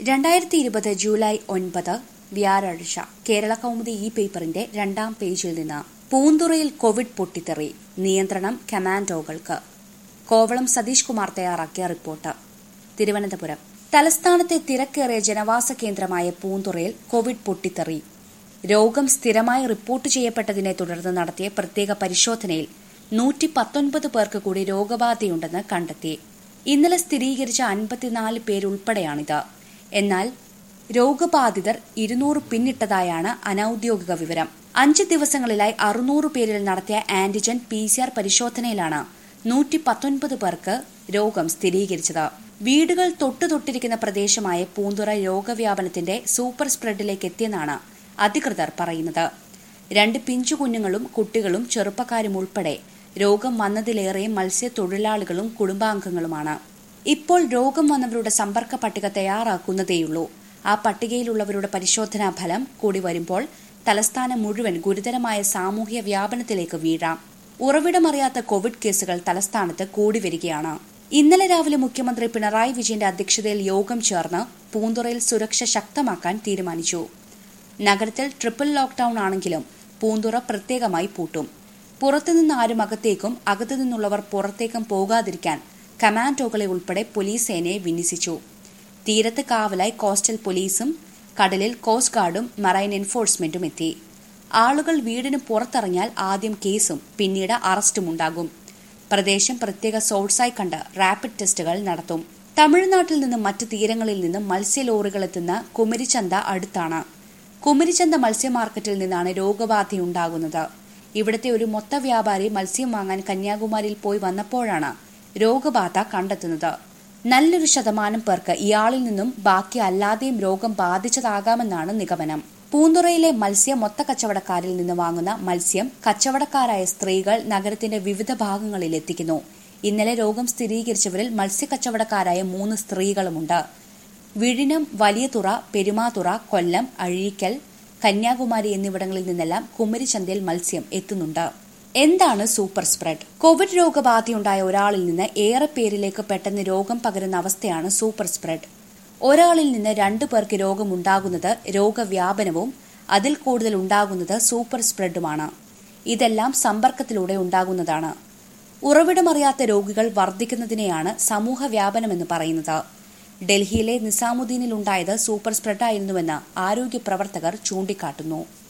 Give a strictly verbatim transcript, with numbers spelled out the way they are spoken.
രണ്ടായിരത്തി ഇരുപത് ജൂലൈ ഒൻപത് വ്യാഴാഴ്ച കേരള കൗമുദി ഈ പേപ്പറിന്റെ രണ്ടാം പേജിൽ നിന്ന് പൂന്തുറയിൽ കോവിഡ് പൊട്ടിത്തെറി നിയന്ത്രണം കമാൻഡോകൾക്ക്. കോവളം സതീഷ് കുമാർ തയ്യാറാക്കിയ റിപ്പോർട്ട്. തിരുവനന്തപുരം തലസ്ഥാനത്തെ തിരക്കേറിയ ജനവാസ കേന്ദ്രമായ പൂന്തുറയിൽ കോവിഡ് പൊട്ടിത്തെറി. രോഗം സ്ഥിരമായി റിപ്പോർട്ട് ചെയ്യപ്പെട്ടതിനെ തുടർന്ന് നടത്തിയ പ്രത്യേക പരിശോധനയിൽ നൂറ്റി പത്തൊൻപത് പേർക്ക് കൂടി രോഗബാധയുണ്ടെന്ന് കണ്ടെത്തി. ഇന്നലെ സ്ഥിരീകരിച്ച അൻപത്തിനാല് പേരുൾപ്പെടെയാണിത്. എന്നാൽ രോഗബാധിതർ ഇരുന്നൂറ് പിന്നിട്ടതായാണ് അനൌദ്യോഗിക വിവരം. അഞ്ച് ദിവസങ്ങളിലായി അറുന്നൂറ് പേരിൽ നടത്തിയ ആന്റിജൻ പി സി ആർ പരിശോധനയിലാണ് നൂറ്റി പത്തൊൻപത് പേർക്ക് രോഗം സ്ഥിരീകരിച്ചത്. വീടുകൾ തൊട്ടുതൊട്ടിരിക്കുന്ന പ്രദേശമായ പൂന്തുറ രോഗവ്യാപനത്തിന്റെ സൂപ്പർ സ്പ്രെഡിലേക്ക് എത്തിയെന്നാണ് അധികൃതർ പറയുന്നത്. രണ്ട് പിഞ്ചുകുഞ്ഞുങ്ങളും കുട്ടികളും ചെറുപ്പക്കാരും ഉൾപ്പെടെ രോഗം വന്നതിലേറെ മത്സ്യത്തൊഴിലാളികളും കുടുംബാംഗങ്ങളുമാണ്. ഇപ്പോൾ രോഗം വന്നവരുടെ സമ്പർക്ക പട്ടിക തയ്യാറാക്കുന്നതേയുള്ളൂ. ആ പട്ടികയിലുള്ളവരുടെ പരിശോധനാ ഫലം കൂടി വരുമ്പോൾ തലസ്ഥാനം മുഴുവൻ ഗുരുതരമായ സാമൂഹ്യ വ്യാപനത്തിലേക്ക് വീഴാം. ഉറവിടമറിയാത്ത കോവിഡ് കേസുകൾ തലസ്ഥാനത്ത് കൂടി വരികയാണ്. ഇന്നലെ രാവിലെ മുഖ്യമന്ത്രി പിണറായി വിജയന്റെ അധ്യക്ഷതയിൽ യോഗം ചേർന്ന് പൂന്തുറയിൽ സുരക്ഷ ശക്തമാക്കാൻ തീരുമാനിച്ചു. നഗരത്തിൽ ട്രിപ്പിൾ ലോക്ഡൌൺ ആണെങ്കിലും പൂന്തുറ പ്രത്യേകമായി പൂട്ടും. പുറത്തുനിന്ന് ആരും അകത്തേക്കും അകത്തുനിന്നുള്ളവർ പുറത്തേക്കും പോകാതിരിക്കാൻ കമാൻഡോകളെ ഉൾപ്പെടെ പോലീസ് സേനയെ വിന്യസിച്ചു. തീരത്ത് കാവലായി കോസ്റ്റൽ പോലീസും കടലിൽ കോസ്റ്റ് ഗാർഡും മറൈൻ എൻഫോഴ്സ്മെന്റും എത്തി. ആളുകൾ വീടിന് പുറത്തിറങ്ങിയാൽ ആദ്യം കേസും പിന്നീട് അറസ്റ്റും ഉണ്ടാകും. പ്രദേശം പ്രത്യേക സോഴ്സായി കണ്ട് റാപ്പിഡ് ടെസ്റ്റുകൾ നടത്തും. തമിഴ്നാട്ടിൽ നിന്നും മറ്റ് തീരങ്ങളിൽ നിന്നും മത്സ്യലോറികളെത്തുന്ന കുമരിച്ചന്ത അടുത്താണ്. കുമരിച്ചന്ത മത്സ്യ മാർക്കറ്റിൽ നിന്നാണ് രോഗബാധയുണ്ടാകുന്നത്. ഇവിടുത്തെ ഒരു മൊത്ത വ്യാപാരി മത്സ്യം വാങ്ങാൻ കന്യാകുമാരിയിൽ പോയി വന്നപ്പോഴാണ് രോഗബാധ കണ്ടെത്തുന്നത്. നല്ലൊരു ശതമാനം പേർക്ക് ഇയാളിൽ നിന്നും ബാക്കി അല്ലാതെയും രോഗം ബാധിച്ചതാകാമെന്നാണ് നിഗമനം. പൂന്തുറയിലെ മത്സ്യ മൊത്ത കച്ചവടക്കാരിൽ നിന്ന് വാങ്ങുന്ന മത്സ്യം കച്ചവടക്കാരായ സ്ത്രീകൾ നഗരത്തിന്റെ വിവിധ ഭാഗങ്ങളിൽ എത്തിക്കുന്നു. ഇന്നലെ രോഗം സ്ഥിരീകരിച്ചവരിൽ മത്സ്യ കച്ചവടക്കാരായ മൂന്ന് സ്ത്രീകളുമുണ്ട്. വിഴിഞ്ഞം, വലിയതുറ, പെരുമാതുറ, കൊല്ലം, അഴീക്കൽ, കന്യാകുമാരി എന്നിവിടങ്ങളിൽ നിന്നെല്ലാം കുമരിച്ചന്തയിൽ മത്സ്യം എത്തുന്നുണ്ട്. എന്താണ് സൂപ്പർ സ്പ്രെഡ്? കോവിഡ് രോഗബാധയുണ്ടായ ഒരാളിൽ നിന്ന് ഏറെ പേരിലേക്ക് പെട്ടെന്ന് രോഗം പകരുന്ന അവസ്ഥയാണ് സൂപ്പർ സ്പ്രെഡ്. ഒരാളിൽ നിന്ന് രണ്ടു പേർക്ക് രോഗമുണ്ടാകുന്നത് രോഗവ്യാപനവും അതിൽ കൂടുതൽ ഉണ്ടാകുന്നത് സൂപ്പർ സ്പ്രെഡുമാണ്. ഇതെല്ലാം സമ്പർക്കത്തിലൂടെ ഉണ്ടാകുന്നതാണ്. ഉറവിടമറിയാത്ത രോഗികൾ വർദ്ധിക്കുന്നതിനെയാണ് സമൂഹ വ്യാപനമെന്ന് പറയുന്നത്. ഡൽഹിയിലെ നിസാമുദ്ദീനിലുണ്ടായത് സൂപ്പർ സ്പ്രെഡായിരുന്നുവെന്ന് ആരോഗ്യ പ്രവർത്തകർ ചൂണ്ടിക്കാട്ടുന്നു.